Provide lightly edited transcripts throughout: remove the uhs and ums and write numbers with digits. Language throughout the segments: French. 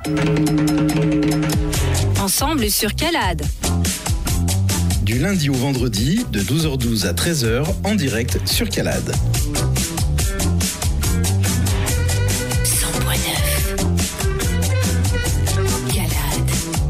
Ensemble sur Calade. Du lundi au vendredi, de 12h12 à 13h, en direct sur Calade. 100.9 Calade.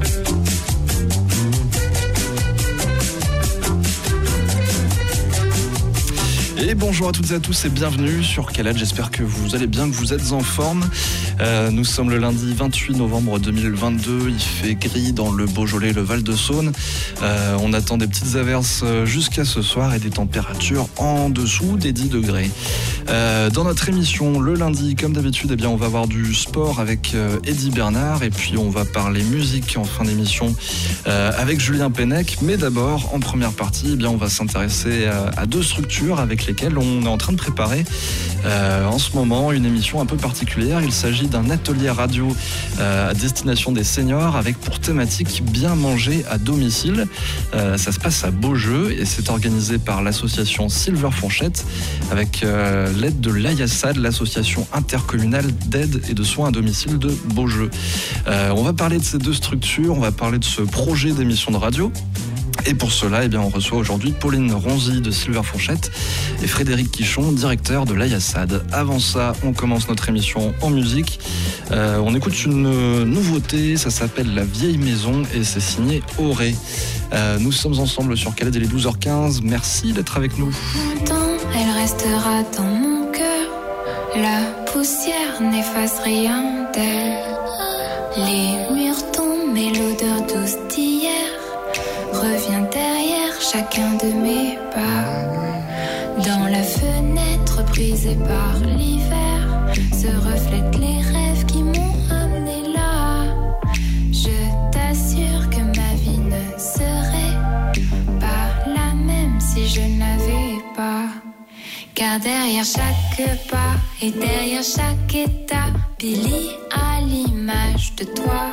Et bonjour à toutes et à tous et bienvenue sur Calade, j'espère que vous allez bien, que vous êtes en forme. Nous sommes le lundi 28 novembre 2022, il fait gris dans le Beaujolais, le Val-de-Saône. On attend des petites averses jusqu'à ce soir et des températures en dessous des 10 degrés. Dans notre émission, le lundi, comme d'habitude, eh bien, on va avoir du sport avec Eddy Bernard et puis on va parler musique en fin d'émission avec Julien Pennec. Mais d'abord, en première partie, eh bien, on va s'intéresser à deux structures avec lesquelles on est en train de préparer en ce moment une émission un peu particulière. Il s'agit d'un atelier radio à destination des seniors avec pour thématique bien manger à domicile. Ça se passe à Beaujeu et c'est organisé par l'association Silver Fourchette avec l'aide de l'AIASAD, l'association intercommunale d'aide et de soins à domicile de Beaujeu. On va parler de ces deux structures, on va parler de ce projet d'émission de radio. Et pour cela, eh bien, on reçoit aujourd'hui Pauline Ronzi de Silver Fourchette et Frédéric Quichon, directeur de l'AIASAD. Avant ça, on commence notre émission en musique. On écoute une nouveauté, ça s'appelle La Vieille Maison et c'est signé Auré. Nous sommes ensemble sur Calade, il est 12h15. Merci d'être avec nous. Longtemps, elle restera dans mon cœur. La poussière n'efface rien d'elle. Les murs tombent et l'odeur douce d'hier revient derrière chacun de mes pas. Dans la fenêtre brisée par l'hiver se reflètent les rêves qui m'ont amené là. Je t'assure que ma vie ne serait pas la même si je n'avais pas. Car derrière chaque pas et derrière chaque étape, Billy a l'image de toi.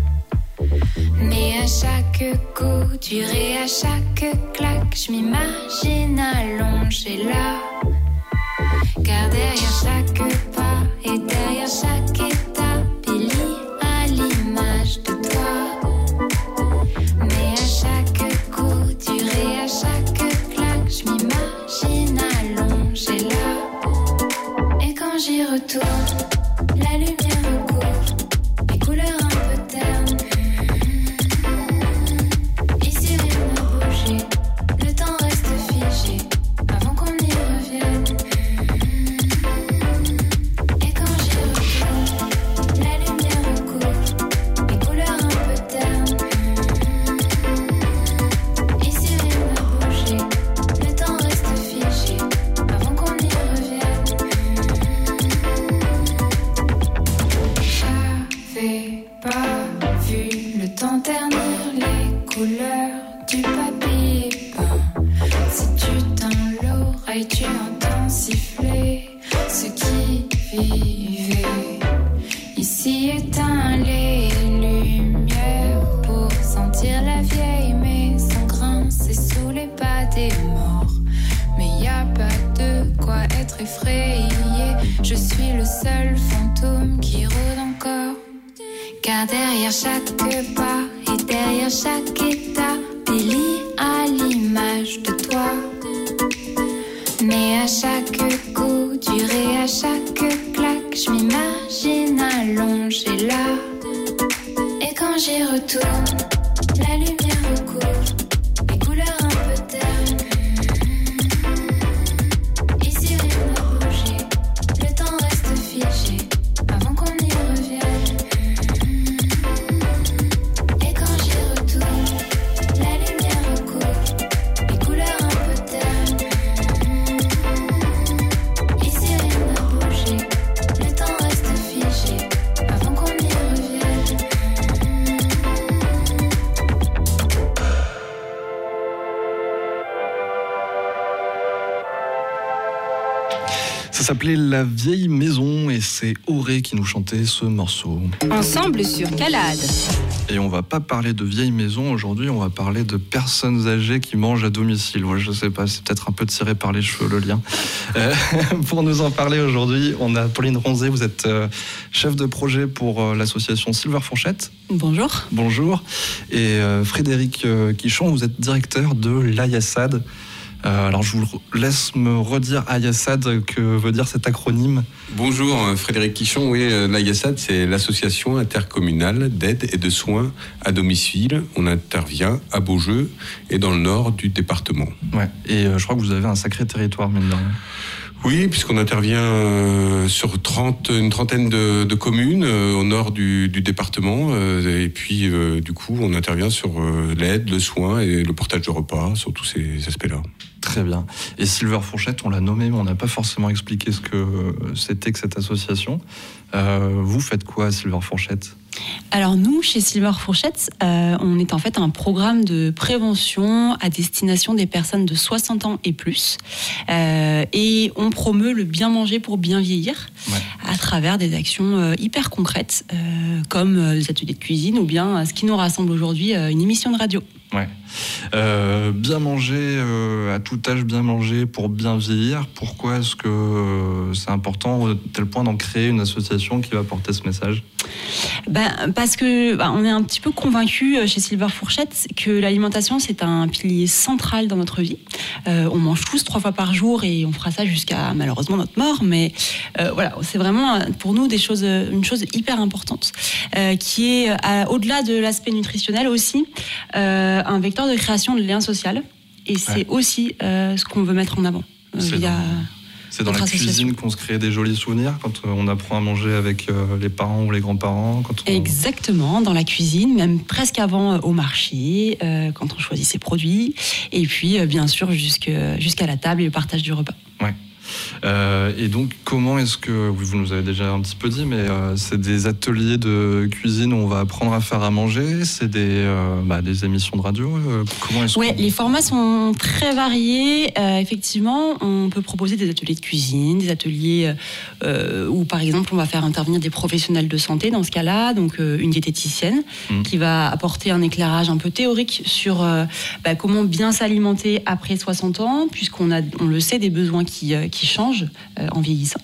Mais à chaque coup dur et à chaque claque, je m'imagine allongée là. Car derrière chaque pas et derrière chaque étape, Billy a l'image de toi. Mais à chaque coup dur et à chaque claque, je m'imagine allongée là. Et quand j'y retourne, la lumière recouvre les couleurs un peu ternes. Tu entends siffler ce qui vivait. Ici éteins les lumières pour sentir la vieille maison grincer sous les pas des morts. Mais y a pas de quoi être effrayé. Je suis le seul fantôme qui rôde encore. Car derrière chaque pas et derrière chaque état, Billy a l'image de toi. Mais à chaque coup dur et à chaque claque, je m'imagine allongée là. Et quand j'y retourne, la lumière recouvre les couleurs un peu ternes. Ici rien n'a bougé, le temps reste figé avant qu'on y revienne. Et quand j'y retourne, la lumière recouvre les couleurs un peu ternes. Ça s'appelait La Vieille Maison et c'est Auré qui nous chantait ce morceau. Ensemble sur Calade. Et on va pas parler de vieilles maisons aujourd'hui, on va parler de personnes âgées qui mangent à domicile. Ouais, je sais pas, c'est peut-être un peu tiré par les cheveux le lien. Pour nous en parler aujourd'hui, on a Pauline Ronzé, vous êtes chef de projet pour l'association Silver Fourchette. Bonjour. Bonjour. Et Frédéric Quichon, vous êtes directeur de l'AYASAD. Alors je vous laisse me redire AYASAD, que veut dire cet acronyme. Bonjour, Frédéric Quichon. Oui, l'AYASAD, c'est l'association intercommunale d'aide et de soins à domicile. On intervient à Beaujeu et dans le nord du département. Ouais. Et je crois que vous avez un sacré territoire, mine de rien. Oui, puisqu'on intervient sur une trentaine de communes au nord du département. Et puis, du coup, on intervient sur l'aide, le soin et le portage de repas, sur tous ces aspects-là. Très bien. Et Silver Fourchette, on l'a nommé, mais on n'a pas forcément expliqué ce que c'était que cette association. Vous faites quoi à Silver Fourchette ? Alors nous, chez Silver Fourchette, on est en fait un programme de prévention à destination des personnes de 60 ans et plus. Et on promeut le bien manger pour bien vieillir, à travers des actions hyper concrètes, comme des ateliers de cuisine ou bien ce qui nous rassemble aujourd'hui, une émission de radio. Ouais. Bien manger, à tout âge, bien manger pour bien vieillir. Pourquoi est-ce que c'est important, à tel point, d'en créer une association qui va porter ce message ? Parce que on est un petit peu convaincus chez Silver Fourchette que l'alimentation, c'est un pilier central dans notre vie. On mange tous 3 fois par jour et on fera ça jusqu'à malheureusement notre mort. Mais voilà, c'est vraiment pour nous une chose hyper importante qui est au-delà de l'aspect nutritionnel aussi un vecteur de création de lien social. Et c'est aussi ce qu'on veut mettre en avant. C'est dans la cuisine qu'on se crée des jolis souvenirs quand on apprend à manger avec les parents ou les grands-parents. Exactement, dans la cuisine, même presque avant au marché, quand on choisit ses produits. Et puis, bien sûr, jusqu'à la table et le partage du repas. Ouais. Et donc, comment est-ce que, vous nous avez déjà un petit peu dit, mais c'est des ateliers de cuisine où on va apprendre à faire à manger, c'est des émissions de radio, comment est-ce les formats sont très variés. Effectivement, on peut proposer des ateliers de cuisine, des ateliers où, par exemple, on va faire intervenir des professionnels de santé, dans ce cas-là, donc une diététicienne qui va apporter un éclairage un peu théorique sur comment bien s'alimenter après 60 ans, puisqu'on le sait, des besoins qui changent en vieillissant.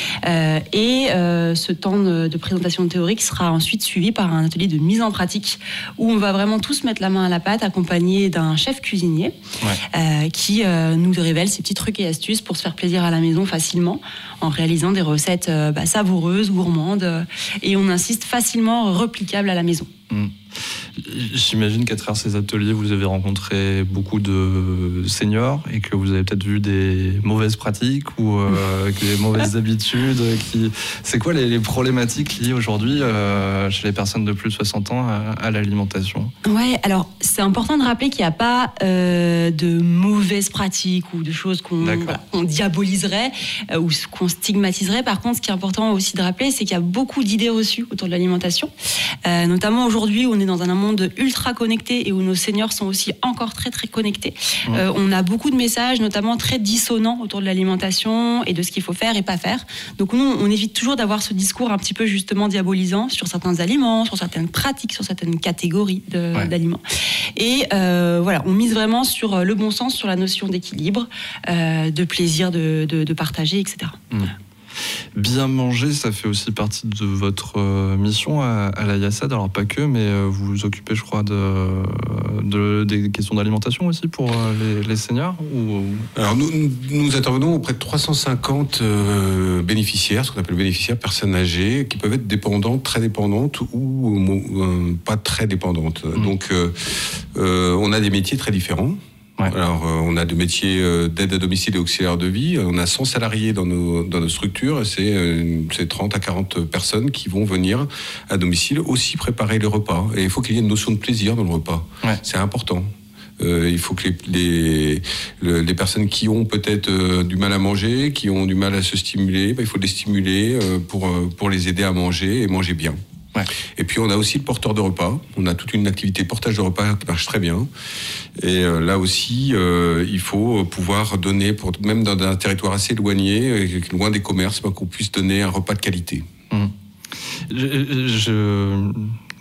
Ce temps de présentation théorique sera ensuite suivi par un atelier de mise en pratique où on va vraiment tous mettre la main à la pâte, accompagné d'un chef cuisinier qui nous révèle ses petits trucs et astuces pour se faire plaisir à la maison facilement en réalisant des recettes savoureuses, gourmandes, et on insiste facilement replicables à la maison. J'imagine qu'à travers ces ateliers, vous avez rencontré beaucoup de seniors et que vous avez peut-être vu des mauvaises pratiques ou des mauvaises habitudes. C'est quoi les problématiques liées aujourd'hui chez les personnes de plus de 60 ans à l'alimentation ? Ouais, alors c'est important de rappeler qu'il n'y a pas de mauvaises pratiques ou de choses qu'on diaboliserait ou qu'on stigmatiserait. Par contre, ce qui est important aussi de rappeler, c'est qu'il y a beaucoup d'idées reçues autour de l'alimentation. Notamment aujourd'hui, on est dans un monde ultra connecté et où nos seniors sont aussi encore très très connectés. On a beaucoup de messages, notamment très dissonants autour de l'alimentation et de ce qu'il faut faire et pas faire. Donc nous, on évite toujours d'avoir ce discours un petit peu justement diabolisant sur certains aliments, sur certaines pratiques, sur certaines catégories d'aliments. Et on mise vraiment sur le bon sens, sur la notion d'équilibre, de plaisir, de partager, etc. Bien manger, ça fait aussi partie de votre mission à l'AYASAD, alors pas que, mais vous vous occupez, je crois, des questions d'alimentation aussi pour les seniors Alors nous intervenons auprès de 350 bénéficiaires, ce qu'on appelle bénéficiaires, personnes âgées, qui peuvent être dépendantes, très dépendantes ou pas très dépendantes. Donc on a des métiers très différents. Ouais. Alors, on a des métiers d'aide à domicile et auxiliaire de vie. On a 100 salariés dans nos structures. C'est 30 à 40 personnes qui vont venir à domicile aussi préparer les repas. Et il faut qu'il y ait une notion de plaisir dans le repas. Ouais. C'est important. Il faut que les personnes qui ont peut-être du mal à manger, qui ont du mal à se stimuler, il faut les stimuler pour les aider à manger et manger bien. Ouais. Et puis on a aussi le porteur de repas. On a toute une activité de portage de repas qui marche très bien. Et là aussi, il faut pouvoir donner, même dans un territoire assez éloigné, loin des commerces, qu'on puisse donner un repas de qualité. De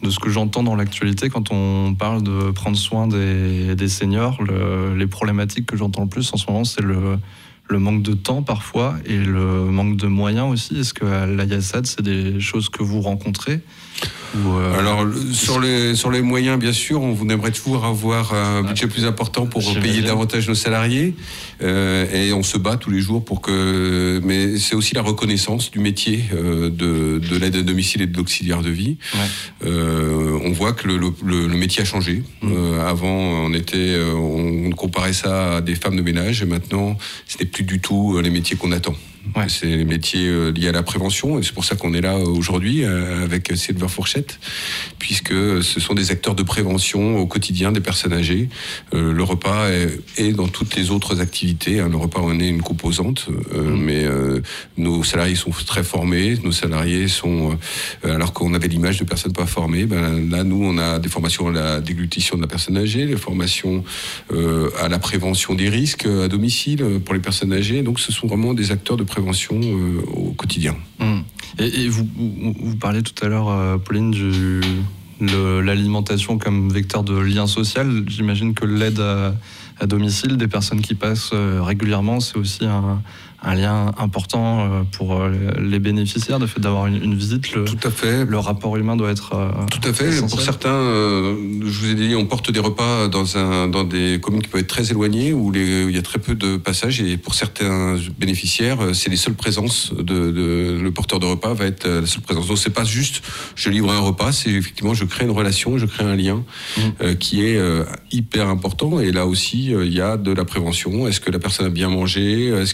de ce que j'entends dans l'actualité, quand on parle de prendre soin des seniors, les problématiques que j'entends le plus en ce moment, c'est le manque de temps parfois et le manque de moyens aussi. Est-ce qu'à l'AIASAD, c'est des choses que vous rencontrez Alors, sur les moyens, bien sûr, on aimerait toujours avoir un budget plus important pour payer davantage nos salariés. Et on se bat tous les jours pour que... Mais c'est aussi la reconnaissance du métier de l'aide à domicile et de l'auxiliaire de vie. Ouais. On voit que le métier a changé. Avant, on comparait ça à des femmes de ménage. Et maintenant, ce n'est plus du tout les métiers qu'on attend. Ouais. C'est les métiers liés à la prévention, et c'est pour ça qu'on est là aujourd'hui avec Silver Fourchette, puisque ce sont des acteurs de prévention au quotidien des personnes âgées. Le repas est dans toutes les autres activités. Le repas en est une composante, mais nos salariés sont très formés. Nos salariés sont, alors qu'on avait l'image de personnes pas formées, là nous on a des formations à la déglutition de la personne âgée, des formations à la prévention des risques à domicile pour les personnes âgées. Donc ce sont vraiment des acteurs de prévention au quotidien. Et vous parliez tout à l'heure, Pauline, de l'alimentation comme vecteur de lien social. J'imagine que l'aide à domicile des personnes qui passent régulièrement, c'est aussi un lien important pour les bénéficiaires, le fait d'avoir une visite. Tout à fait. Le rapport humain doit être tout à fait. Essentiel. Pour certains, je vous ai dit, on porte des repas dans des communes qui peuvent être très éloignées, où il y a très peu de passages, et pour certains bénéficiaires, c'est les seules présences le porteur de repas va être la seule présence. Donc c'est pas juste je livre un repas, c'est effectivement je crée une relation, je crée un lien qui est hyper important. Et là aussi, il y a de la prévention. Est-ce que la personne a bien mangé? Est-ce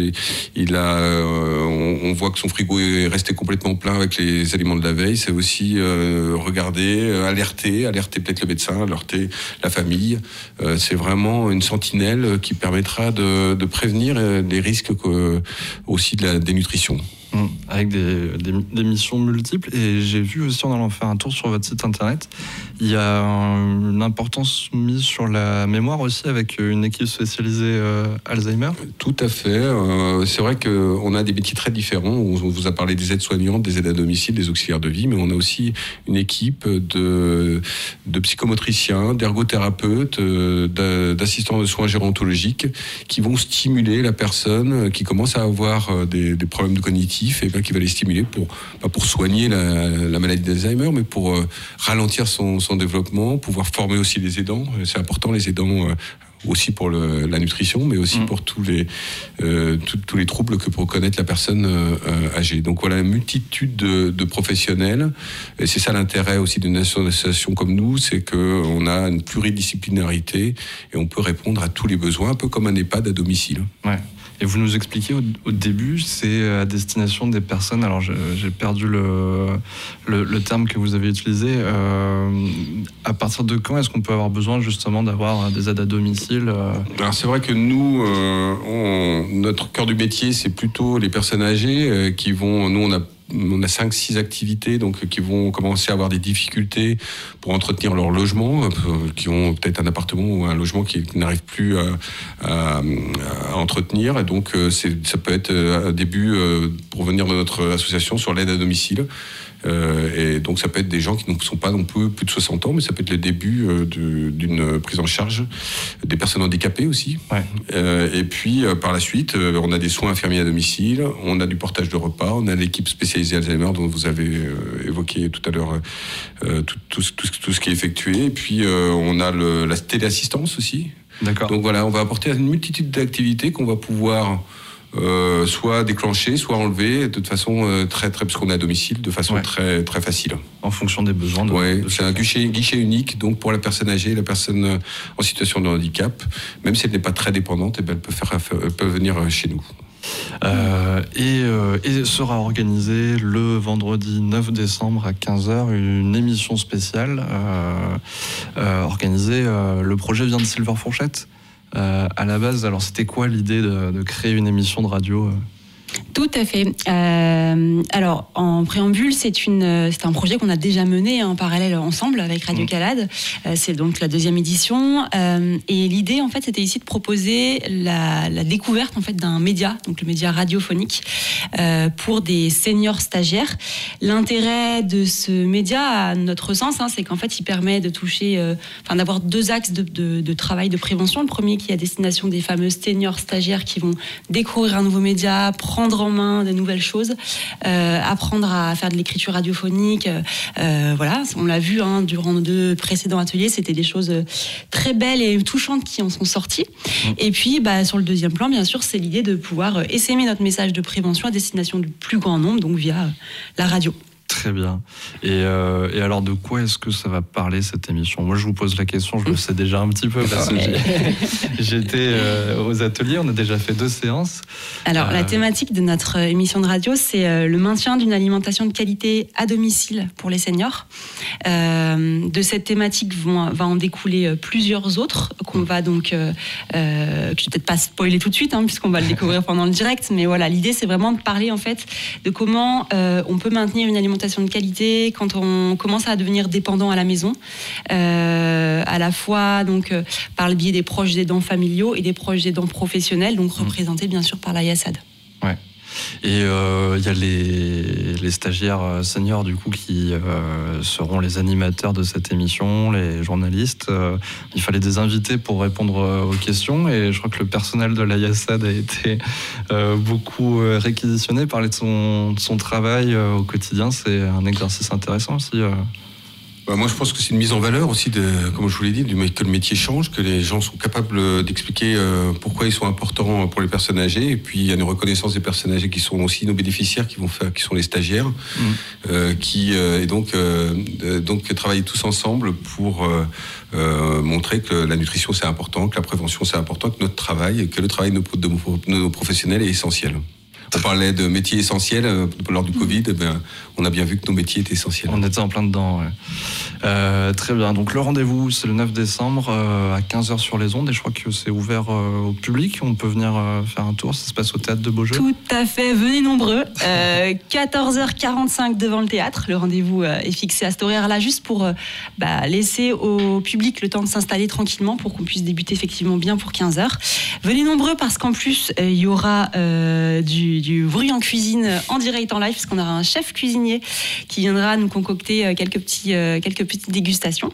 on voit que son frigo est resté complètement plein avec les aliments de la veille? C'est aussi regarder, alerter peut-être le médecin, alerter la famille. C'est vraiment une sentinelle qui permettra de prévenir les risques aussi de la dénutrition. Avec des missions multiples. Et j'ai vu aussi, en allant faire un tour sur votre site internet, il y a une importance mise sur la mémoire aussi, avec une équipe spécialisée Alzheimer. Tout à fait. C'est vrai qu'on a des métiers très différents. On vous a parlé des aides-soignantes, des aides à domicile, des auxiliaires de vie, mais on a aussi une équipe de psychomotriciens, d'ergothérapeutes, d'assistants de soins gérontologiques qui vont stimuler la personne qui commence à avoir des problèmes cognitifs, et qui va les stimuler pas pour soigner la maladie d'Alzheimer, mais pour ralentir son développement, pouvoir former aussi les aidants. C'est important, les aidants, aussi pour la nutrition, mais aussi pour tous les troubles que peut connaître la personne âgée. Donc voilà, une multitude de professionnels, et c'est ça l'intérêt aussi d'une association comme nous, c'est qu'on a une pluridisciplinarité et on peut répondre à tous les besoins, un peu comme un EHPAD à domicile. Ouais. Et vous nous expliquez au début, c'est à destination des personnes, alors j'ai perdu le terme que vous avez utilisé, à partir de quand est-ce qu'on peut avoir besoin justement d'avoir des aides à domicile Alors c'est vrai que nous, notre cœur du métier, c'est plutôt les personnes âgées qui vont... Nous, on a 5-6 activités donc qui vont commencer à avoir des difficultés pour entretenir leur logement, qui ont peut-être un appartement ou un logement qui n'arrive plus à entretenir. Et donc ça peut être un début pour venir de notre association sur l'aide à domicile. Et donc ça peut être des gens qui ne sont pas non plus de 60 ans, mais ça peut être le début d'une prise en charge des personnes handicapées aussi. Ouais. Et puis par la suite, on a des soins infirmiers à domicile, on a du portage de repas, on a l'équipe spécialisée Alzheimer dont vous avez évoqué tout à l'heure tout ce qui est effectué. Et puis on a la téléassistance aussi. D'accord. Donc voilà, on va apporter une multitude d'activités qu'on va pouvoir soit déclencher, soit enlever de façon très parce qu'on est à domicile, de façon très très facile. En fonction des besoins. C'est un guichet unique, donc pour la personne âgée, la personne en situation de handicap, même si elle n'est pas très dépendante, elle peut venir chez nous. Et sera organisée le vendredi 9 décembre à 15h une émission spéciale organisée. Le projet vient de Silver Fourchette. À la base, alors c'était quoi l'idée de créer une émission de radio Tout à fait. Alors, en préambule, c'est un projet qu'on a déjà mené en parallèle ensemble avec Radio Calade. C'est donc la 2e édition. Et l'idée, en fait, c'était ici de proposer la découverte en fait, d'un média, donc le média radiophonique, pour des seniors stagiaires. L'intérêt de ce média, à notre sens, c'est qu'en fait, il permet de toucher, d'avoir 2 axes de travail de prévention. Le premier qui est à destination des fameux seniors stagiaires qui vont découvrir un nouveau média, prendre en main de nouvelles choses, apprendre à faire de l'écriture radiophonique. Voilà, on l'a vu durant nos 2 précédents ateliers, c'était des choses très belles et touchantes qui en sont sorties. Et puis, sur le 2e plan, bien sûr, c'est l'idée de pouvoir essaimer notre message de prévention à destination du plus grand nombre, donc via la radio. Très bien. Et alors, de quoi est-ce que ça va parler, cette émission ? Moi, je vous pose la question, je le sais déjà un petit peu, parce que j'étais aux ateliers, on a déjà fait 2 séances. Alors, la thématique de notre émission de radio, c'est le maintien d'une alimentation de qualité à domicile pour les seniors. De cette thématique va en découler plusieurs autres, qu'on va donc... je ne vais peut-être pas spoiler tout de suite, puisqu'on va le découvrir pendant le direct, mais voilà, l'idée, c'est vraiment de parler, en fait, de comment on peut maintenir une alimentation de qualité quand on commence à devenir dépendant à la maison, à la fois donc par le biais des proches aidants familiaux et des proches aidants professionnels, donc représentés bien sûr par la YASAD. Ouais. Et il y a les stagiaires seniors du coup qui seront les animateurs de cette émission, les journalistes. Il fallait des invités pour répondre aux questions et je crois que le personnel de la YASAD a été beaucoup réquisitionné, parler de son travail au quotidien. C'est un exercice intéressant aussi. Moi, je pense que c'est une mise en valeur aussi, comme je vous l'ai dit, que le métier change, que les gens sont capables d'expliquer pourquoi ils sont importants pour les personnes âgées. Et puis, il y a une reconnaissance des personnes âgées qui sont aussi nos bénéficiaires, qui sont les stagiaires, et donc travailler tous ensemble pour montrer que la nutrition, c'est important, que la prévention, c'est important, que notre travail, que le travail de nos professionnels est essentiel. On parlait de métiers essentiels lors du Covid, on a bien vu que nos métiers étaient essentiels. On était en plein dedans, ouais. Très bien, donc le rendez-vous c'est le 9 décembre à 15h sur les ondes et je crois que c'est ouvert au public, on peut venir faire un tour, ça se passe au Théâtre de Beaujeu. Tout à fait, venez nombreux, 14h45 devant le théâtre, le rendez-vous est fixé à cet horaire-là juste pour laisser au public le temps de s'installer tranquillement pour qu'on puisse débuter effectivement bien pour 15h. Venez nombreux parce qu'en plus il y aura du bruit en cuisine en direct en live, parce qu'on aura un chef cuisinier qui viendra nous concocter quelques petites dégustations.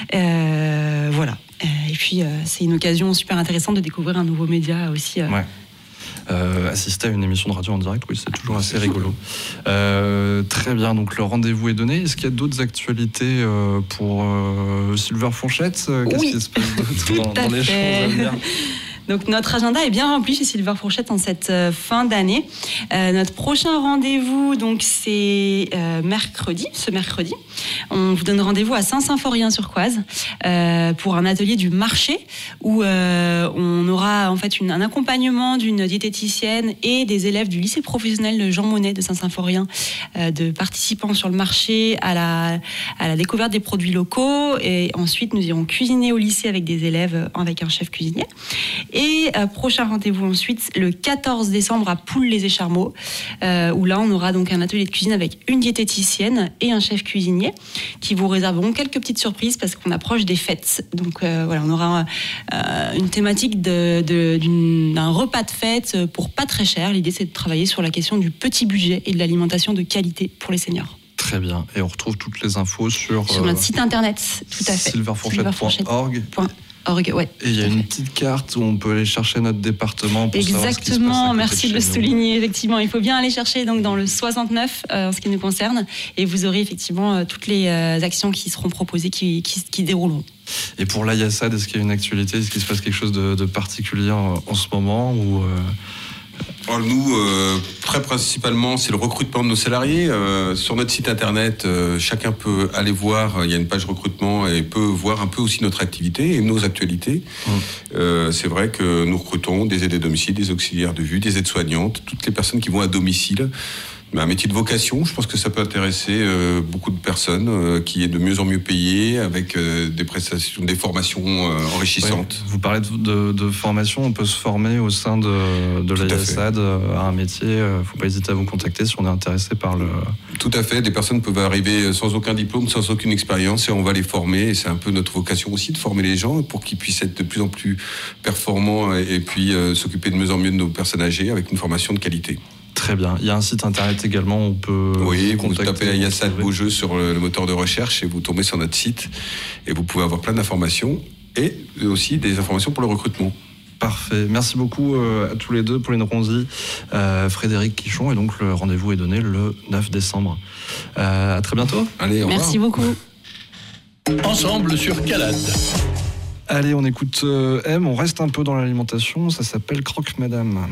Voilà. Et puis, c'est une occasion super intéressante de découvrir un nouveau média aussi. Ouais. Assister à une émission de radio en direct, oui, c'est toujours assez rigolo. Très bien, donc le rendez-vous est donné. Est-ce qu'il y a d'autres actualités pour Sylvère Fourchette ? Qu'est-ce qui se passe d'autre dans les choses à venir ? Donc notre agenda est bien rempli chez Sylvère Fourchette en cette fin d'année. Notre prochain rendez-vous, donc c'est ce mercredi. On vous donne rendez-vous à Saint-Symphorien-sur-Coise pour un atelier du marché où on aura en fait un accompagnement d'une diététicienne et des élèves du lycée professionnel de Jean Monnet de Saint-Symphorien, de participants sur le marché à la découverte des produits locaux. Et ensuite, nous irons cuisiner au lycée avec des élèves, avec un chef cuisinier. Et prochain rendez-vous ensuite, le 14 décembre à Poules-les-Écharmeaux, où là, on aura donc un atelier de cuisine avec une diététicienne et un chef cuisinier qui vous réserveront quelques petites surprises parce qu'on approche des fêtes. Donc voilà, on aura une thématique d'un repas de fête pour pas très cher. L'idée, c'est de travailler sur la question du petit budget et de l'alimentation de qualité pour les seniors. Très bien. Et on retrouve toutes les infos sur notre site internet, tout à fait. Sylverfourchette.org. Ouais. Et il y a une petite carte où on peut aller chercher notre département pour savoir ce qui se passe. Exactement, merci de le souligner. Effectivement, il faut bien aller chercher donc dans le 69 en ce qui nous concerne, et vous aurez effectivement toutes les actions qui seront proposées, qui dérouleront. Et pour la YASAD, est-ce qu'il y a une actualité ? Est-ce qu'il se passe quelque chose de particulier en ce moment ou Nous, très principalement, c'est le recrutement de nos salariés. Sur notre site internet, chacun peut aller voir, il y a une page recrutement et peut voir un peu aussi notre activité et nos actualités. C'est vrai que nous recrutons des aides à domicile, des auxiliaires de vue, des aides-soignantes, toutes les personnes qui vont à domicile Un métier de vocation, je pense que ça peut intéresser beaucoup de personnes, qui est de mieux en mieux payé, avec des prestations, des formations enrichissantes. Ouais. Vous parlez de formation, on peut se former au sein de l'AIASAD à un métier. Il ne faut pas hésiter à vous contacter si on est intéressé par le... Tout à fait, des personnes peuvent arriver sans aucun diplôme, sans aucune expérience, et on va les former. Et c'est un peu notre vocation aussi de former les gens pour qu'ils puissent être de plus en plus performants et puis s'occuper de mieux en mieux de nos personnes âgées avec une formation de qualité. Très bien. Il y a un site internet également, on peut... Oui, vous tapez AIASAD Beaujeu sur le moteur de recherche et vous tombez sur notre site. Et vous pouvez avoir plein d'informations et aussi des informations pour le recrutement. Parfait. Merci beaucoup à tous les deux, Pauline Ronzi, Frédéric Quichon. Et donc, le rendez-vous est donné le 9 décembre. À très bientôt. Allez, au revoir. Merci beaucoup. Ensemble sur Calade. Allez, on écoute M. On reste un peu dans l'alimentation. Ça s'appelle Croque Madame.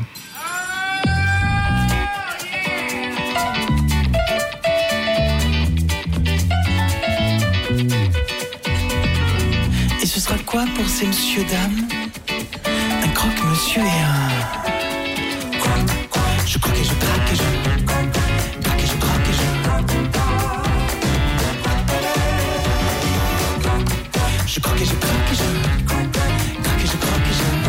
Et ce sera quoi pour ces monsieur dames? Un croque-monsieur et un... Je croque et je traque et je... Traque et je traque et je... Je croque et je traque et je... Traque et je croque et je...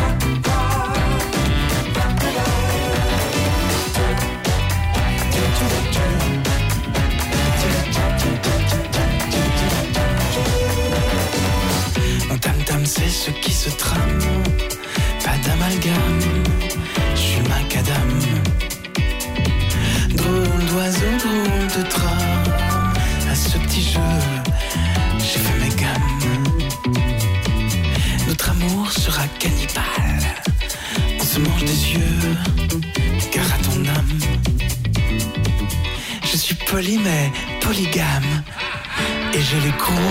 Mon tam-tam c'est ce qui se trame. Pas d'amalgame, je suis macadam. Drôle d'oiseau, drôle de trame. À ce petit jeu, j'ai fait mes gammes. Notre amour sera cannibale. On se mange des yeux, gare à ton âme. Je suis poli mais polygame. Et j'ai les crocs.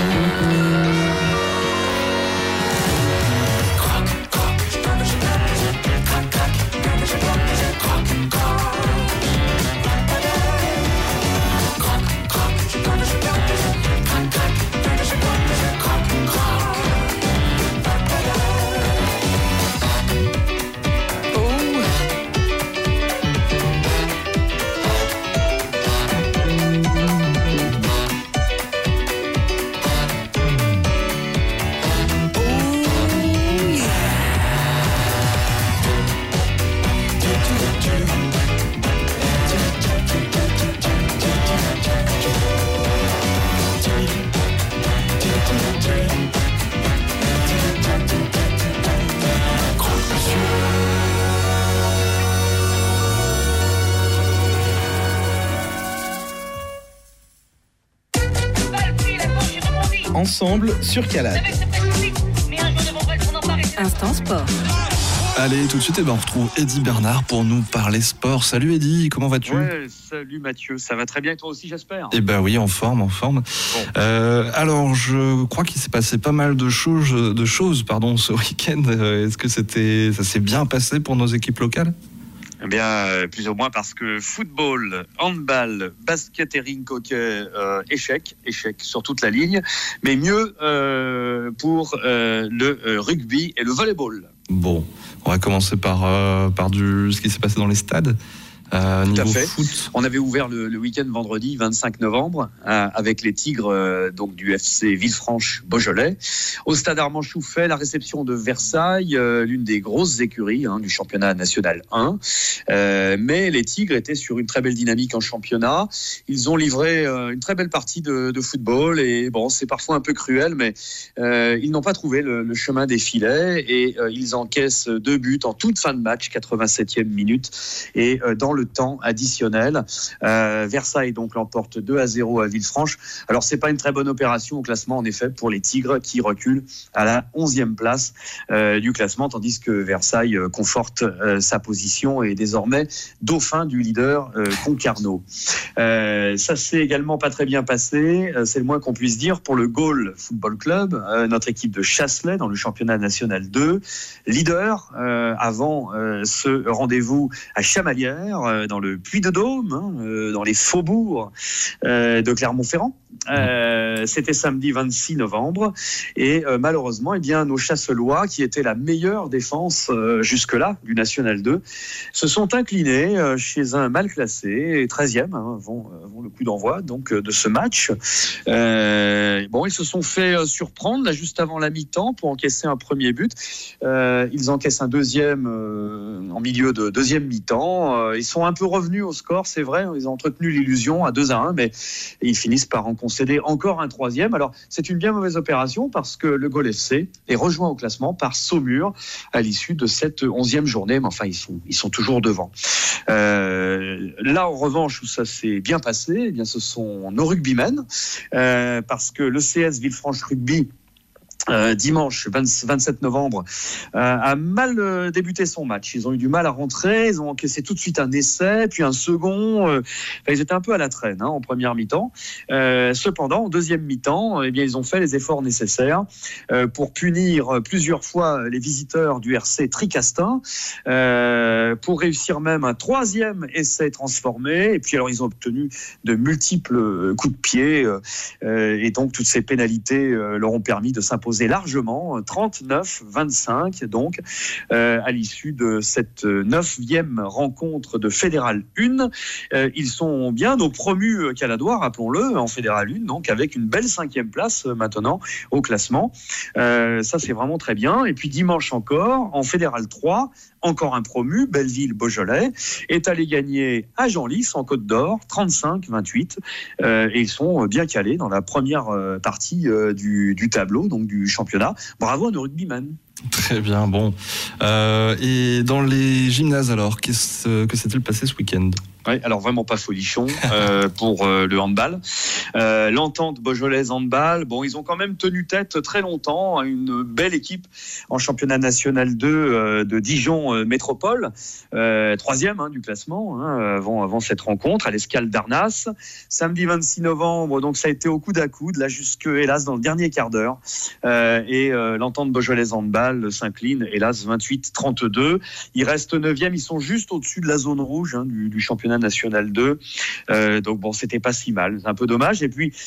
Ensemble sur Calade. Instant sport. Allez, tout de suite, on retrouve Eddy Bernard pour nous parler sport. Salut Eddy, comment vas-tu ? Ouais, salut Mathieu, ça va très bien et toi aussi j'espère. Eh ben oui, en forme. Bon. Alors, je crois qu'il s'est passé pas mal de choses ce week-end. Est-ce que ça s'est bien passé pour nos équipes locales ? Eh bien, plus ou moins parce que football, handball, basket et rink hockey, échec sur toute la ligne, mais mieux pour le rugby et le volleyball. Bon, on va commencer par ce qui s'est passé dans les stades. Tout à fait. Foot. On avait ouvert le week-end vendredi 25 novembre avec les Tigres donc du FC Villefranche-Beaujolais. Au stade Armand Chouffet, la réception de Versailles, l'une des grosses écuries du championnat national 1. Mais les Tigres étaient sur une très belle dynamique en championnat. Ils ont livré une très belle partie de football et bon, c'est parfois un peu cruel, mais ils n'ont pas trouvé le chemin des filets et ils encaissent 2 buts en toute fin de match, 87e minute et dans le temps additionnel. Versailles donc l'emporte 2-0 à Villefranche. Alors c'est pas une très bonne opération au classement en effet pour les Tigres qui reculent à la 11e place du classement, tandis que Versailles conforte sa position et est désormais dauphin du leader Concarneau. Ça s'est également pas très bien passé, c'est le moins qu'on puisse dire pour le Gaulle Football Club, notre équipe de Chasselet dans le championnat national 2, leader avant ce rendez-vous à Chamalières dans le Puy-de-Dôme, dans les faubourgs de Clermont-Ferrand. C'était samedi 26 novembre. Et malheureusement, eh bien, nos Chasselois, qui étaient la meilleure défense jusque-là du National 2, se sont inclinés chez un mal classé, 13e, avant le coup d'envoi donc, de ce match. Ils se sont fait surprendre là, juste avant la mi-temps pour encaisser un premier but. Ils encaissent un deuxième en milieu de deuxième mi-temps. Ils sont un peu revenus au score, c'est vrai. Ils ont entretenu l'illusion à 2-1, mais ils finissent par en concéder encore un troisième. Alors, c'est une bien mauvaise opération parce que le Gaulle FC est rejoint au classement par Saumur à l'issue de cette 11e journée. Mais enfin, ils sont toujours devant. Là, en revanche, où ça s'est bien passé, eh bien, ce sont nos rugbymen, parce que le CS Villefranche Rugby, dimanche 27 novembre, a mal débuté son match. Ils ont eu du mal à rentrer, ils ont encaissé tout de suite un essai, puis un second. Ils étaient un peu à la traîne en première mi-temps. Cependant, en deuxième mi-temps, eh bien, ils ont fait les efforts nécessaires pour punir plusieurs fois les visiteurs du RC Tricastin, pour réussir même un troisième essai transformé. Et puis alors, ils ont obtenu de multiples coups de pied, et donc toutes ces pénalités leur ont permis de s'imposer largement, 39-25, donc, à l'issue de cette 9e rencontre de Fédéral 1. Ils sont bien donc promus caladois, rappelons-le, en Fédéral 1, donc avec une belle 5e place maintenant au classement. Ça, c'est vraiment très bien. Et puis dimanche encore, en Fédéral 3, encore un promu, Belleville-Beaujolais, est allé gagner à Genlis, en Côte d'Or, 35-28. Et ils sont bien calés dans la première partie du tableau, donc du championnat. Bravo à nos rugbymen. Très bien, bon. Et dans les gymnases alors, que s'est-il passé ce week-end ? Oui, alors vraiment pas folichon pour le handball. L'entente Beaujolaise handball, bon, ils ont quand même tenu tête très longtemps à une belle équipe en championnat national 2 de Dijon Métropole, 3e du classement avant cette rencontre à l'Escale d'Arnas. Samedi 26 novembre, donc ça a été au coude à coude, là jusque hélas dans le dernier quart d'heure. Et l'entente Beaujolaise handball s'incline hélas 28-32. Ils restent 9e, ils sont juste au-dessus de la zone rouge du championnat national 2. Donc bon, c'était pas si mal, c'est un peu dommage. Et puis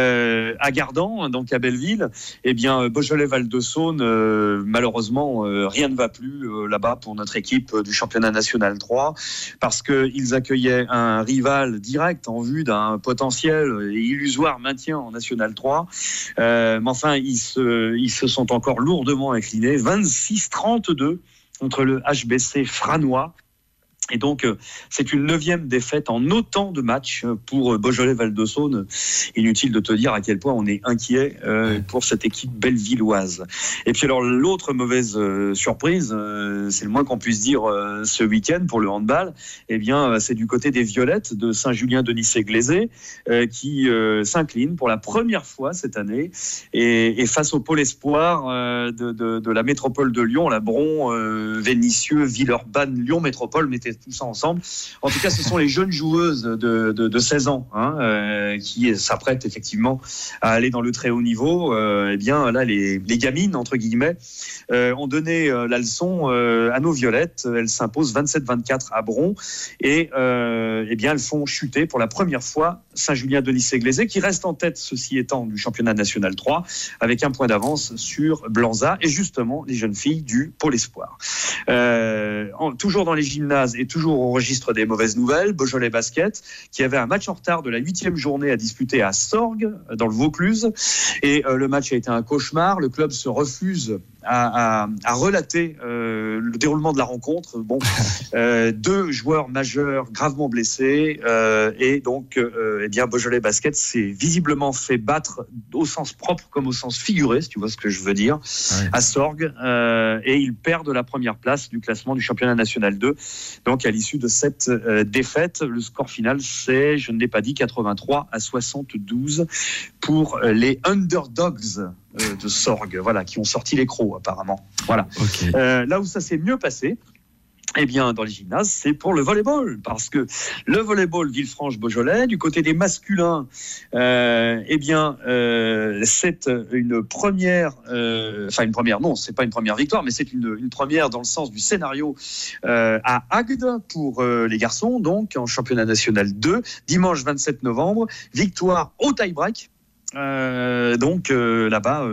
à Gardan, donc à Belleville, eh bien Beaujolais-Val-de-Saône, malheureusement rien ne va plus là-bas pour notre équipe du championnat national 3, parce qu'ils accueillaient un rival direct en vue d'un potentiel et illusoire maintien en national 3. Mais enfin, ils se sont encore lourdement inclinés, 26-32 contre le HBC Franois. Et donc, c'est une 9e défaite en autant de matchs pour Beaujolais-Val-de-Saône. Inutile de te dire à quel point on est inquiet pour cette équipe bellevilloise. Et puis alors, l'autre mauvaise surprise, c'est le moins qu'on puisse dire ce week-end pour le handball, eh bien, c'est du côté des Violettes de Saint-Julien-de-Nicey-Glazé qui s'incline pour la première fois cette année et face au pôle espoir de la métropole de Lyon, la Bron, Vénissieux, Villeurbanne, Lyon Métropole, mettez tout ça ensemble. En tout cas, ce sont les jeunes joueuses de 16 ans qui s'apprêtent effectivement à aller dans le très haut niveau. Eh bien, là, les gamines, entre guillemets, ont donné la leçon à nos Violettes. Elles s'imposent 27-24 à Bron et eh bien, elles font chuter pour la première fois Saint-Julien-de-Nicey-Glazé, qui reste en tête, ceci étant, du championnat national 3, avec un point d'avance sur Blanza et justement les jeunes filles du pôle espoir. Toujours dans les gymnases et toujours au registre des mauvaises nouvelles, Beaujolais Basket, qui avait un match en retard de la 8e journée à disputer à Sorgues, dans le Vaucluse. Et le match a été un cauchemar. Le club se refuse à relater le déroulement de la rencontre. Bon, 2 joueurs majeurs gravement blessés. Et donc, eh bien, Beaujolais Basket s'est visiblement fait battre au sens propre comme au sens figuré, si tu vois ce que je veux dire, à Sorgues. Et ils perdent la première place du classement du championnat national 2. Donc, à l'issue de cette défaite, le score final, c'est, je ne l'ai pas dit, 83-72 pour les Underdogs de Sorgues, voilà, qui ont sorti les crocs apparemment. Voilà. Okay. Là où ça s'est mieux passé, eh bien, dans les gymnases, c'est pour le volleyball, parce que le volleyball Villefranche-Beaujolais, du côté des masculins, eh bien, c'est une première, enfin une première, non, c'est pas une première victoire, mais c'est une première dans le sens du scénario à Agde pour les garçons, donc en championnat national 2, dimanche 27 novembre, victoire au tie-break. là-bas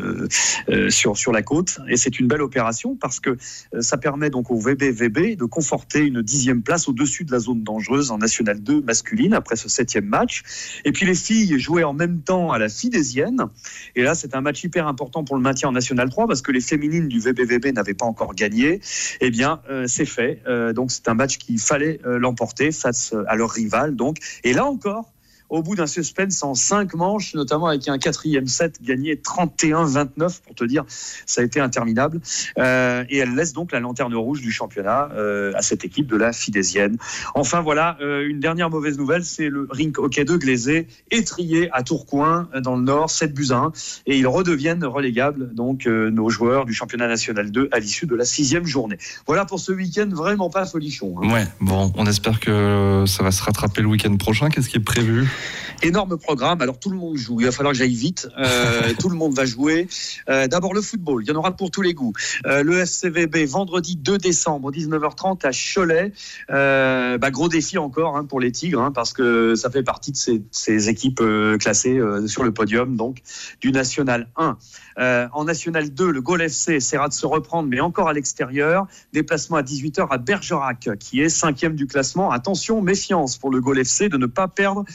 sur la côte, et c'est une belle opération parce que ça permet donc au VBVB de conforter une 10e place au-dessus de la zone dangereuse en National 2 masculine après ce 7e match. Et puis les filles jouaient en même temps à la Fidésienne, et là c'est un match hyper important pour le maintien en National 3 parce que les féminines du VBVB n'avaient pas encore gagné. Eh bien c'est fait, donc c'est un match qu'il fallait l'emporter face à leur rival donc. Et là encore, au bout d'un suspense en 5 manches, notamment avec un 4e set gagné 31-29, pour te dire, ça a été interminable. Et elle laisse donc la lanterne rouge du championnat à cette équipe de la Fidésienne. Enfin voilà, une dernière mauvaise nouvelle, c'est le Rink Hockey de Glazé, étrié à Tourcoing, dans le Nord, 7-1. Et ils redeviennent relégables, donc nos joueurs du championnat national 2 à l'issue de la 6e journée. Voilà pour ce week-end, vraiment pas folichon. Ouais, bon, on espère que ça va se rattraper le week-end prochain. Qu'est-ce qui est prévu ? Énorme programme, alors tout le monde joue, il va falloir que j'aille vite, tout le monde va jouer. D'abord le football, il y en aura pour tous les goûts. Le FCVB vendredi 2 décembre 19h30 à Cholet, gros défi encore pour les Tigres, parce que ça fait partie de ces équipes classées sur le podium donc du National 1. En National 2, le Gaulle FC essaiera de se reprendre, mais encore à l'extérieur. Déplacement à 18h à Bergerac, qui est 5e du classement. Attention, méfiance pour le Gaulle FC de ne pas perdre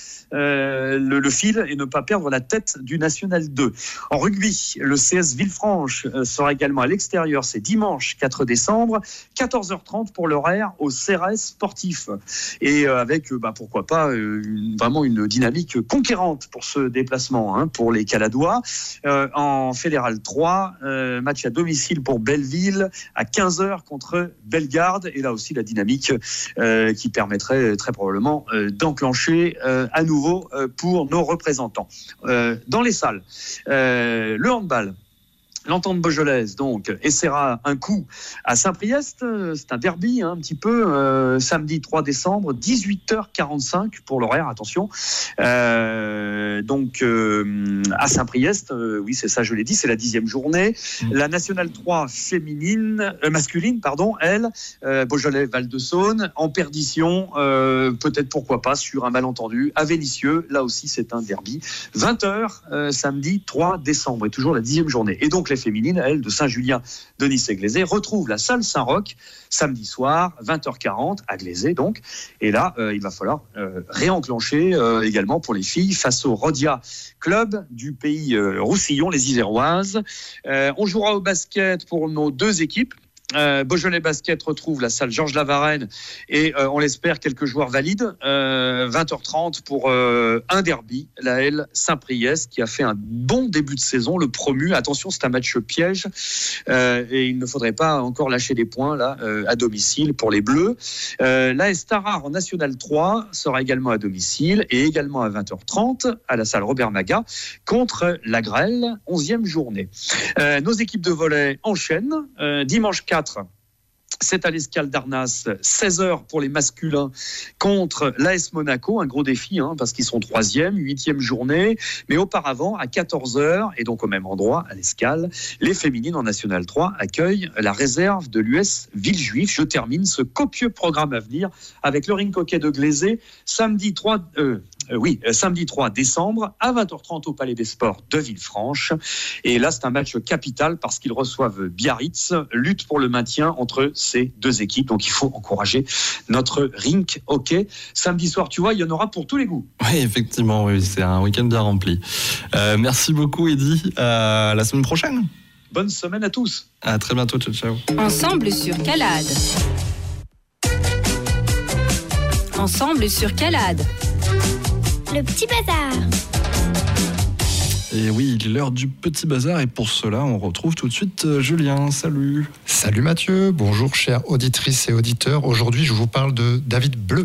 le fil et ne pas perdre la tête du National 2. En rugby, le CS Villefranche sera également à l'extérieur. C'est dimanche 4 décembre, 14h30 pour l'horaire au CRS sportif. Et avec, pourquoi pas, vraiment une dynamique conquérante pour ce déplacement pour les Caladois. En Fédéral 3, match à domicile pour Belleville à 15h contre Bellegarde. Et là aussi, la dynamique qui permettrait très probablement d'enclencher à nouveau pour nos représentants. Dans les salles, le handball. L'Entente Beaujolaise, donc, essaiera un coup à Saint-Priest. C'est un derby, un petit peu. Samedi 3 décembre, 18h45 pour l'horaire, attention. Donc, à Saint-Priest, oui, c'est ça, je l'ai dit, c'est la 10e journée. La Nationale 3 masculine, elle, Beaujolais-Val-de-Saône, en perdition, peut-être, pourquoi pas, sur un malentendu à Vénissieux. Là aussi, c'est un derby. 20h, samedi 3 décembre, et toujours la 10e journée. Et donc, les féminines, elles, de Saint-Julien, de Nice-et-Glazé, retrouvent la salle Saint-Roch samedi soir, 20h40, à Glazé donc. Et là, il va falloir réenclencher également pour les filles face au Rodia Club du pays Roussillon, les Iséroises. On jouera au basket pour nos deux équipes. Beaujolais Basket retrouve la salle Georges Lavarenne et on l'espère quelques joueurs valides. 20h30 pour un derby, la L Saint-Priest qui a fait un bon début de saison, le promu. Attention, c'est un match piège et il ne faudrait pas encore lâcher des points là à domicile pour les Bleus. La Estarar en National 3 sera également à domicile et également à 20h30 à la salle Robert Maga contre la Grêle, 11e journée. Nos équipes de volley enchaînent. Dimanche 4, c'est à l'Escale d'Arnas, 16h pour les masculins contre l'AS Monaco, un gros défi parce qu'ils sont 3e, 8e journée, mais auparavant à 14h et donc au même endroit à l'Escale, les féminines en National 3 accueillent la réserve de l'US Villejuif. Je termine ce copieux programme à venir avec le Rink Hockey de Glazé samedi 3 décembre à 20h30 au Palais des Sports de Villefranche. Et là, c'est un match capital parce qu'ils reçoivent Biarritz, lutte pour le maintien entre ces deux équipes. Donc, il faut encourager notre Rink Hockey. Samedi soir, tu vois, il y en aura pour tous les goûts. Oui, effectivement, oui, c'est un week-end bien rempli. Merci beaucoup, Eddy. À la semaine prochaine. Bonne semaine à tous. À très bientôt. Ciao, ciao. Ensemble sur Calade. Ensemble sur Calade. Le petit bazar. Et oui, il est l'heure du petit bazar et pour cela, on retrouve tout de suite Julien. Salut. Salut Mathieu, bonjour chères auditrices et auditeurs. Aujourd'hui, je vous parle de David Bleu.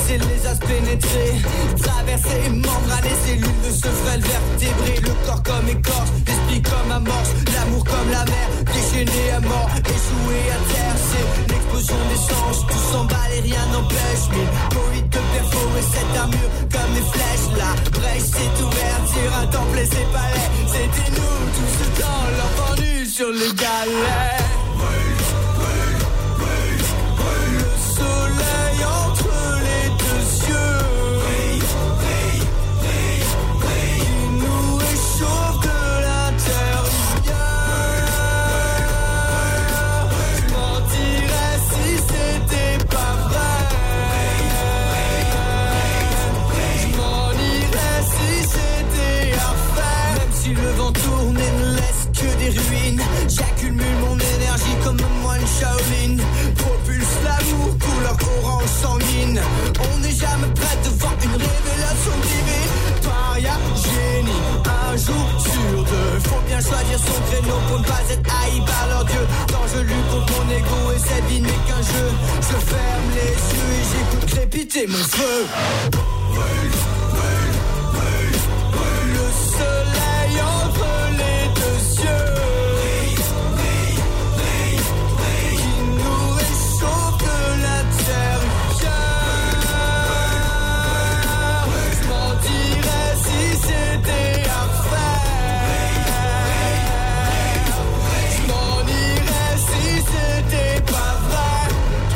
laisser les as pénétrer, traverser, membraner, cellules de ce frêle vertébré, le corps comme écorce, l'esprit comme amorce, l'amour comme la mer, déchaîné à mort, échoué à terre, c'est l'explosion des sens, tout s'emballe et rien n'empêche, mille poètes de perforer cette armure comme des flèches, la brèche s'est ouverte sur un temple et ses palais, c'était nous, tout ce temps, l'enfant nu sur les galets. Le soleil entre les deux yeux qui nous réchauffe de l'intérieur. Je mentirais si c'était pas vrai. Je m'en irais si c'était à faire. Même si le vent tourne et ne laisse que des ruines, j'accumule mon énergie comme un moine Shaolin, propulse l'amour couleur orange sanguine. On n'est jamais prêt devant une révélation divine. Paria, génie, un jour sur deux. Faut bien choisir son créneau pour ne pas être haï par leur dieu. Quand je lutte contre mon ego et cette vie n'est qu'un jeu, je ferme les yeux et j'écoute crépiter mon feu. Le soleil entre les deux yeux qui nous réchauffe de l'intérieur. Je mentirais si c'était à faire. Je m'en irais si c'était pas vrai.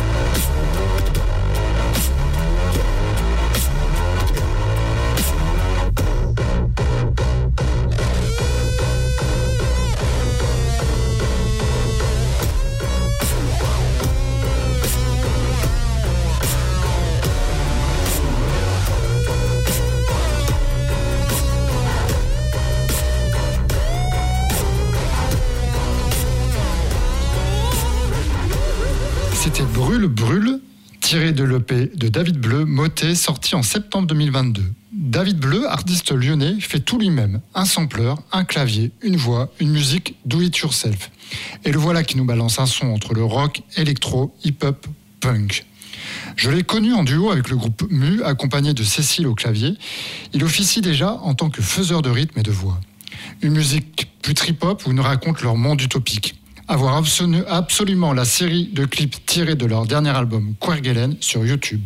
C'était Brûle, Brûle, tiré de l'EP de David Bleu, Motet, sorti en septembre 2022. David Bleu, artiste lyonnais, fait tout lui-même. Un sampleur, un clavier, une voix, une musique do it yourself. Et le voilà qui nous balance un son entre le rock, électro, hip-hop, punk. Je l'ai connu en duo avec le groupe Mu, accompagné de Cécile au clavier. Il officie déjà en tant que faiseur de rythme et de voix. Une musique plus trip-hop où ils nous racontent leur monde utopique. À voir absolument la série de clips tirés de leur dernier album Quergelen sur YouTube.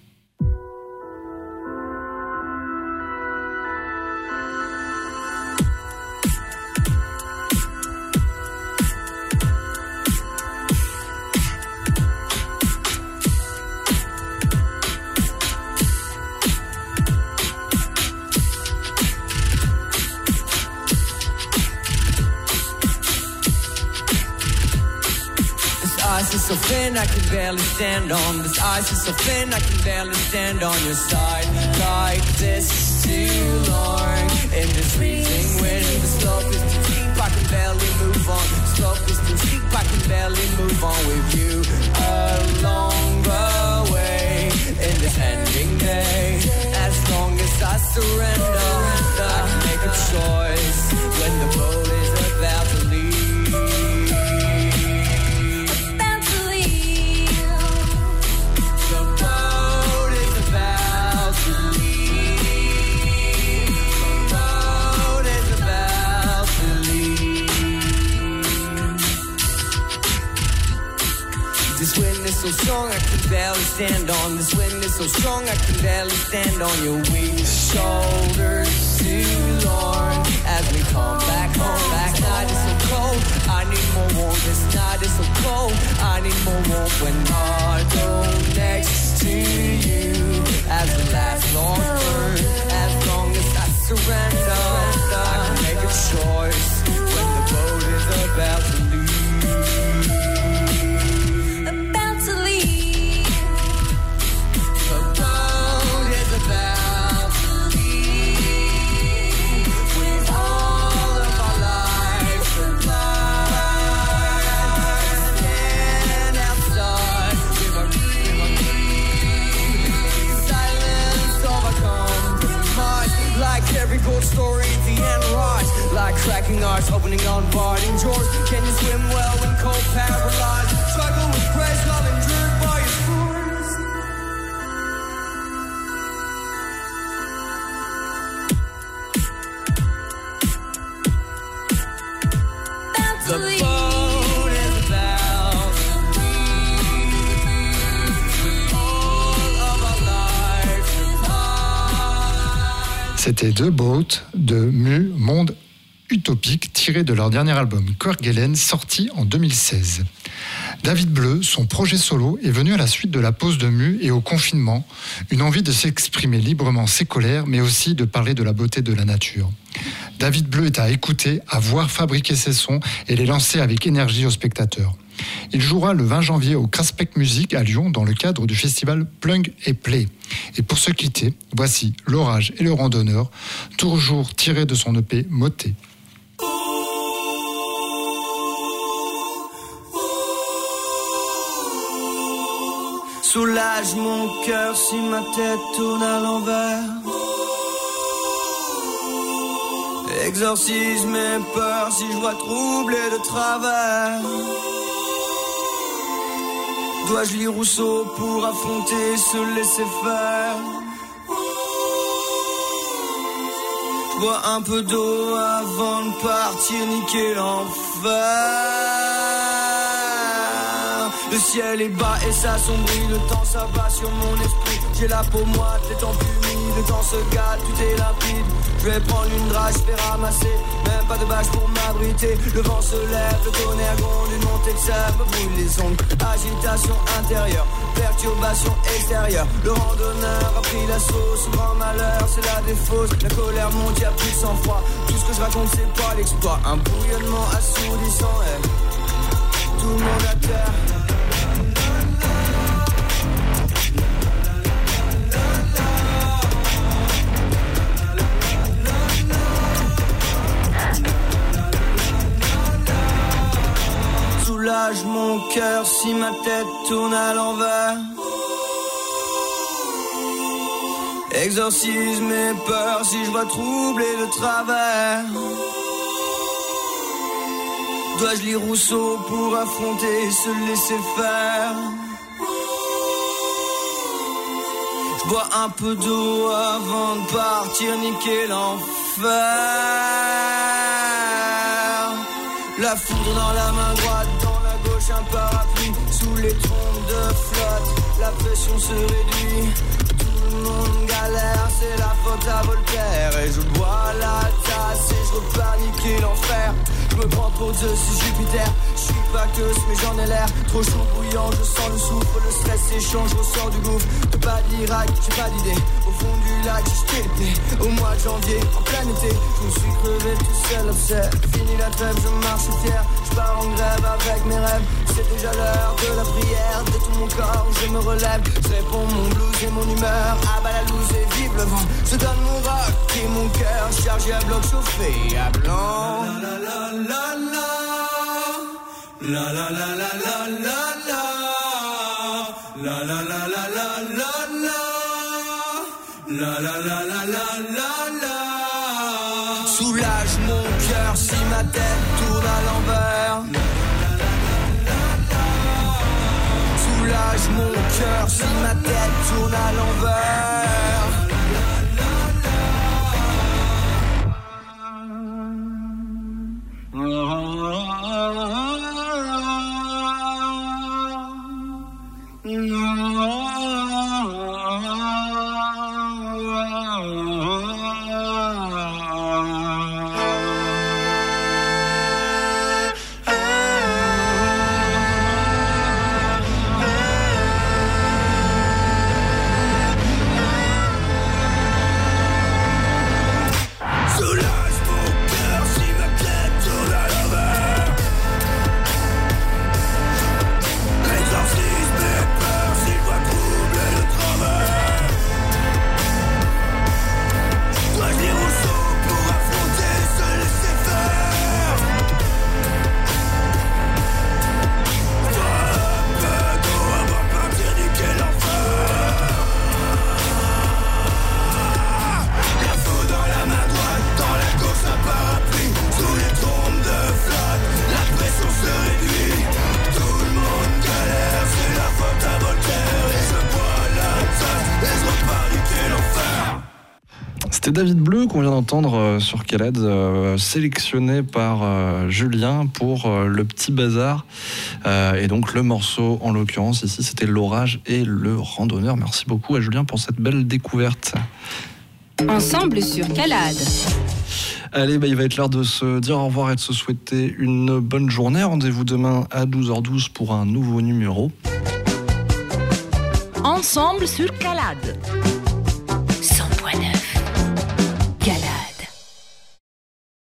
Ice is so thin I can barely stand on. This ice is so thin I can barely stand on your side. Like this too long. In this freezing wind, the slope is too deep, I can barely move on. The slope is too steep, I can barely move on with you along the way. In this ending day, as long as I surrender, I can make a choice when the boat is about to leave. This wind is so strong I can barely stand on. This wind is so strong I can barely stand on your weak shoulders too long. As we come back home, back night is so cold. I need more warmth. This night is so cold. I need more warmth when I go next to you. As the last long burn, as long as I surrender, I can make a choice when the boat is about to leave. Every cold story at the end rise, like cracking ice, opening on biting jaws. Can you swim well when cold paralyzed? Struggle with grace, love endured by your scores. C'était The Boat de Mu, Monde Utopique, tiré de leur dernier album Kerguelen, sorti en 2016. David Bleu, son projet solo, est venu à la suite de la pause de Mu et au confinement, une envie de s'exprimer librement ses colères, mais aussi de parler de la beauté de la nature. David Bleu est à écouter, à voir fabriquer ses sons et les lancer avec énergie aux spectateurs. Il jouera le 20 janvier au Craspec Music à Lyon dans le cadre du festival Plug et Play. Et pour se quitter, voici L'Orage et le Randonneur, toujours tiré de son EP Moté. Soulage mon cœur si ma tête tourne à l'envers. Exorcise mes peurs si je vois troublé de travers. Dois-je lire Rousseau pour affronter, se laisser faire? Je bois un peu d'eau avant de partir niquer l'enfer. Le ciel est bas et s'assombrit, le temps s'abat sur mon esprit. J'ai la peau moite, les temps punis, le temps se gâte, tout est limpide. Je vais prendre une drache, je vais ramasser, même pas de bâche pour m'abriter. Le vent se lève, le tonnerre gronde, une montée de sève me brûle les ongles. Agitation intérieure, perturbation extérieure. Le randonneur a pris la sauce, grand malheur, c'est la défausse. La colère monte, y'a plus de sang-froid. Tout ce que je raconte, c'est pas l'exploit. Un bouillonnement assourdissant, tout le monde à terre. Soulage mon cœur si ma tête tourne à l'envers. Exorcise mes peurs si je vois troublé de travers. Dois-je lire Rousseau pour affronter, se laisser faire? Je bois un peu d'eau avant de partir niquer l'enfer. La foudre dans la main droite, dans la gauche un parapluie. Sous les trompes de flotte, la pression se réduit. Tout le monde galère, c'est la faute à Voltaire. Et je bois la tasse et je repars niquer l'enfer. Je me prends pour Zeus et Jupiter. Je suis pas que mais j'en ai l'air. Trop chaud bouillant, je sens le souffle. Le stress s'échange, je ressors du gouffre. Pas d'Irak, j'ai pas d'idée. Au fond du lac, j'ai jeté les pieds. Au mois de janvier, en plein été, je me suis crevé tout seul. C'est fini la trêve, je marche fier. Je pars en grève avec mes rêves. C'est déjà l'heure de la prière. De tout mon corps, je me relève. Je réponds mon blues et mon humeur. Ah bah la loose et vive le vent. Je donne mon rock et mon cœur. Chargé à bloc, chauffé à blanc. La la la la la la la la la la la la la la la la. Soulage mon cœur si ma tête tourne à l'envers. Soulage mon cœur si ma tête tourne à l'envers. C'était David Bleu qu'on vient d'entendre sur Calade, sélectionné par Julien pour le petit bazar. Et donc le morceau, en l'occurrence ici, c'était L'Orage et le Randonneur. Merci beaucoup à Julien pour cette belle découverte. Ensemble sur Calade. Allez, il va être l'heure de se dire au revoir et de se souhaiter une bonne journée. Rendez-vous demain à 12h12 pour un nouveau numéro. Ensemble sur Calade. 100.9.